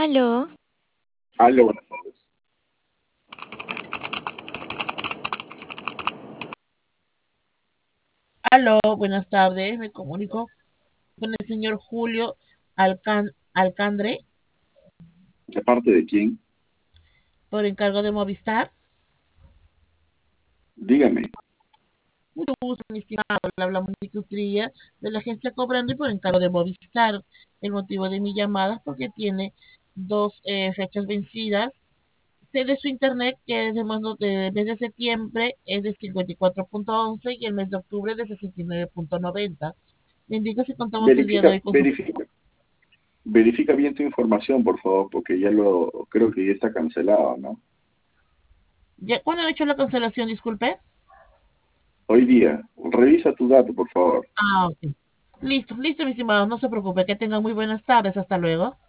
Aló, Aló, buenas tardes. Aló, buenas tardes. Me comunico con el señor Julio Alcandre ¿De parte de quién? por encargo de Movistar. Dígame. Mucho gusto, mi estimado. Le hablamos de Cutría de la agencia Cobrando y por encargo de Movistar. El motivo de mi llamada es porque tiene dos fechas vencidas. Sé de su internet que el mes de septiembre es de 54.11 y el mes de octubre de 69.90. Le indico si contamos el día de Verifica, hoy con su... verifica, verifica bien tu información, por favor, porque creo que ya está cancelado, ¿no? ¿Cuándo han hecho la cancelación? Disculpe. Hoy día, revisa tu dato, por favor. Ah, ok. Listo, listo, mis estimados, no se preocupe, que tengan muy buenas tardes, hasta luego.